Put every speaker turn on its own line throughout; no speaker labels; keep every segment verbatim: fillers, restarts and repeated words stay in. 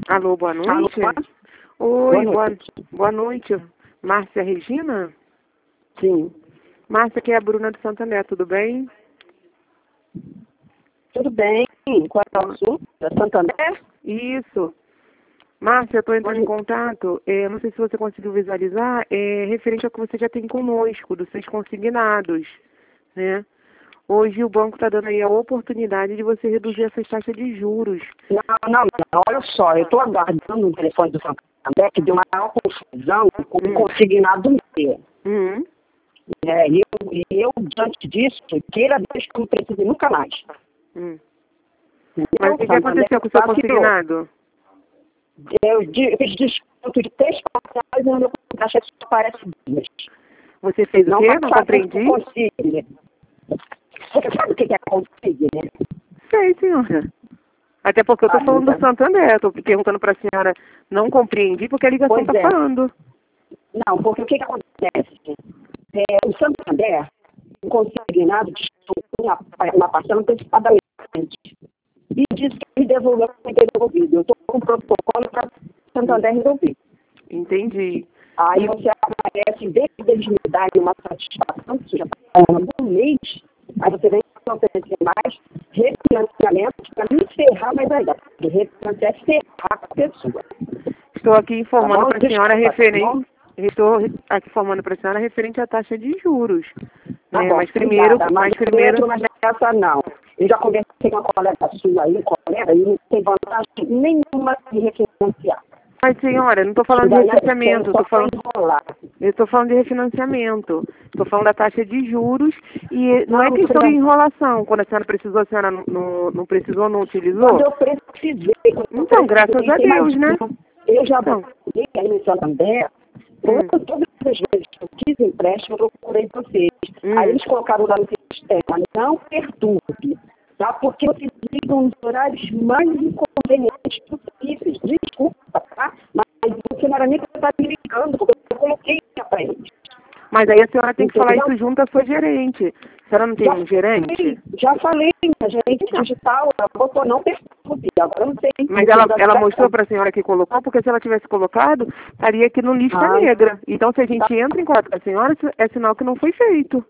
Alô, boa noite.
Alô?
Oi,
Boa
boa,
noite.
boa noite. Márcia Regina?
Sim.
Márcia, que é a Bruna do Santander, tudo bem?
Tudo bem. Qual é o assunto? Da Santander?
Isso. Márcia, eu estou entrando
Oi.
em contato, é, não sei se você conseguiu visualizar, é referente ao que você já tem conosco, dos seus consignados, né? Hoje o banco está dando aí a oportunidade de você reduzir essas taxas de juros.
Não, não, não. Olha só, eu estou aguardando o telefone do Santander, que deu uma maior confusão com o
Hum.
consignado meu.
Uhum.
É, e eu, e eu, diante disso, queira Deus que eu não precise nunca mais.
Hum.
Entendeu?
Mas o que, que
Santander
aconteceu com o seu
vacilou.
consignado?
Eu di- eu fiz desconto de três parciais e o meu taxa só aparece duas.
Você fez o
Não
quê?
vai
Não
saber
compreendi.
o que consigne. Você sabe o que é consigne, né?
Sei, senhora. Até porque eu estou
Ah,
falando do
então.
Santander, estou perguntando para a senhora, não compreendi porque a ligação
Pois
está
é.
falando.
Não, porque o que, que acontece? É, o Santander, o consignado, descontou uma, uma parcela antecipadamente. E disse que me devolveu, foi devolvido. Eu estou com um protocolo para o Santander resolver.
Entendi.
Aí você aparece, em vez de eles me darem uma satisfação, que isso já está falando um mês, aí você vem com oferecer mais refinanciamento para me ferrar mais ainda. Porque refinanciar é ferrar com a pessoa.
Estou aqui informando
Tá bom?
para a senhora
Desculpa, tá
referente.
bom?
Estou aqui informando para a senhora referente à taxa de juros.
Tá
Né?
bom,
Mas primeiro,
obrigada, mas
mas primeiro.
dentro, mas nessa não. Eu já conversei com uma colega sua aí, colega, e não tem vantagem nenhuma de refinanciar.
Mas senhora, eu não estou falando de
Daí,
refinanciamento, estou
só
falando.
pra enrolar.
Eu estou falando de refinanciamento. Estou falando da taxa de juros e não,
Não,
é
não
questão de
precisa.
enrolação. Quando a senhora precisou, a senhora não, não, não precisou, não utilizou?
Quando eu precisei, quando eu
Então, graças
precisei,
a
tem mais
Deus, né?
um. Eu já
Então.
procurei aí no Santander,
Hum.
todas as vezes que eu quis empréstimo, eu procurei vocês.
Hum.
Aí eles colocaram lá no sistema, não perturbe, tá? Porque vocês ligam nos horários mais inconvenientes possíveis. Desculpa, tá? Mas você não era nem para estar me ligando, porque eu coloquei para eles.
Mas aí a senhora tem que falar
Entendeu?
isso junto à sua gerente. A senhora não tem
Já
um gerente?
falei, já falei, a gerente digital, ela botou não perturbe, agora eu não sei.
Mas ela, ela mostrou para a senhora que colocou, porque se ela tivesse colocado, estaria aqui no lista
Ah,
negra. Então, se a gente
tá.
entra em contato com a senhora, é sinal que não foi feito.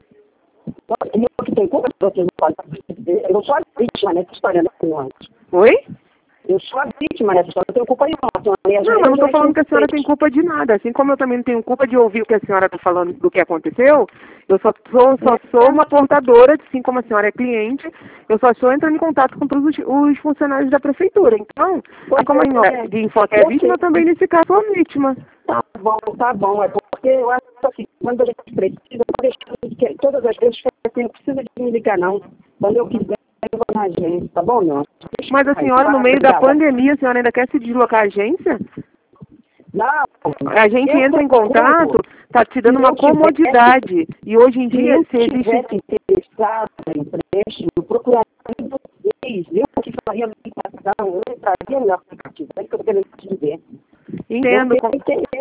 Eu que tenho culpa, vocês não podem dizer. Eu sou a vítima nessa história, né, senhora?
Oi?
Eu sou a vítima nessa história, eu tenho culpa nenhuma.
Não, eu não estou falando que a senhora tem culpa de nada. Assim como eu também não tenho culpa de ouvir o que a senhora está falando do que aconteceu, eu só sou, só sou uma portadora, assim como a senhora é cliente, eu só estou entrando em contato com todos os, os funcionários da prefeitura. Então, assim como a senhora de info que é vítima, eu também nesse caso sou vítima.
Tá bom, tá bom. É porque eu acho assim, quando a gente precisa, eu vou deixando que todas as vezes que não precisa de me ligar, não. Quando eu quiser, eu vou na agência, tá bom, não?
Mas a senhora, no meio da pandemia, a senhora ainda quer se deslocar à agência?
Não.
A gente entra em contato, está te dando uma comodidade. E hoje em dia, se
Se eu
existe...
tivesse interessado em empréstimo, eu procuraria vocês. Eu que faria a aplicação, eu entraria no aplicativo. É isso que eu estou querendo te dizer.
Entendo, com...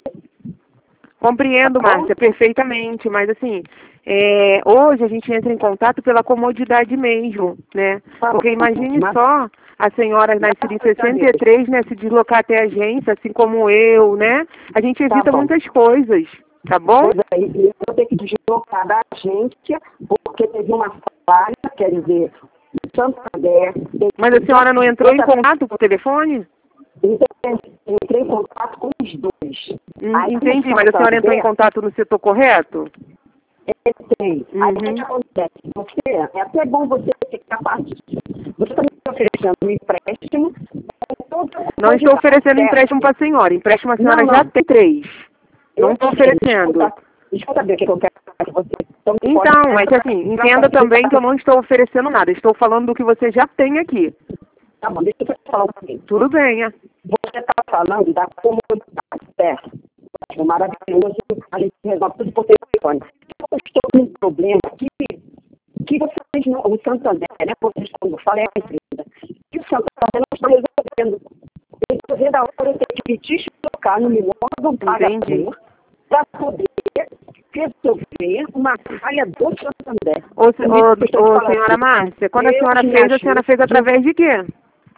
compreendo, Márcia, perfeitamente, mas assim, é, hoje a gente entra em contato pela comodidade mesmo, né? Porque imagine só a senhora nascida em sessenta e três, né, se deslocar até a agência, assim como eu, né? A gente evita muitas coisas, tá bom?
Pois é, e eu vou ter que deslocar da agência, porque teve uma falha, quer dizer, o Santander...
Mas a senhora não entrou em contato por telefone?
Entrei em contato com os dois.
Hum, entendi, mas a senhora entrou em contato no setor correto?
Entrei. Uhum. Aí o que acontece? Você, é até bom você ter capaz disso. Você está me oferecendo um empréstimo.
Não estou oferecendo empréstimo para a senhora. Empréstimo a senhora não, não. já tem três. Não estou oferecendo.
Escuta, escuta bem o que eu quero que você...
Então, então mas assim, entenda também que eu não estou oferecendo nada. Estou falando do que você já tem aqui.
Tá bom, deixa eu falar um pouquinho.
Tudo bem, é.
Você está falando da comodidade, certo? É maravilhoso, a gente resolve tudo por telefone. Eu estou com um problema que, que vocês não, o Santander, né, vocês quando falam é a empresa, que o Santander não está resolvendo. Eu estou vendo a hora de ter que te tocar no meu órgão pagador para poder resolver uma falha do Santander.
Ô, ô, ô senhora Márcia, quando a senhora fez, a senhora fez através de quê?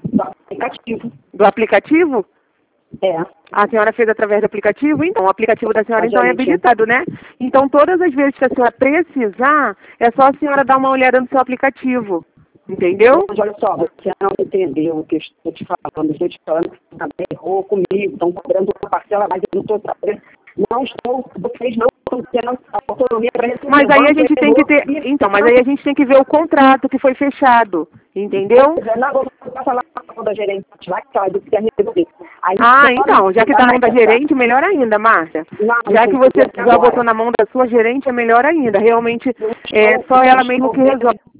do aplicativo.
Do aplicativo?
É.
A senhora fez através do aplicativo? Então, o aplicativo da senhora,
A
então, é
gerente.
habilitado, né? Então, todas as vezes que a senhora precisar, é só a senhora dar uma olhada no seu aplicativo. Entendeu?
Mas olha só, você não entendeu o que eu estou te falando. Eu estou te falando que você também errou comigo, estão cobrando uma parcela, mas eu não estou sabendo. Não estou, vocês não estão tendo autonomia para receber.
Mas aí a gente tem que ter. Então, mas aí a gente tem que ver o contrato que foi fechado. Entendeu?
Não, vou passar lá na mão da gerente lá que ela disse que ia resolver. Aí,
Ah, então, já que está na mão da gerente, melhor ainda, Márcia. Já que você já botou na mão da sua gerente, é melhor ainda. Realmente, é só ela mesmo que resolve.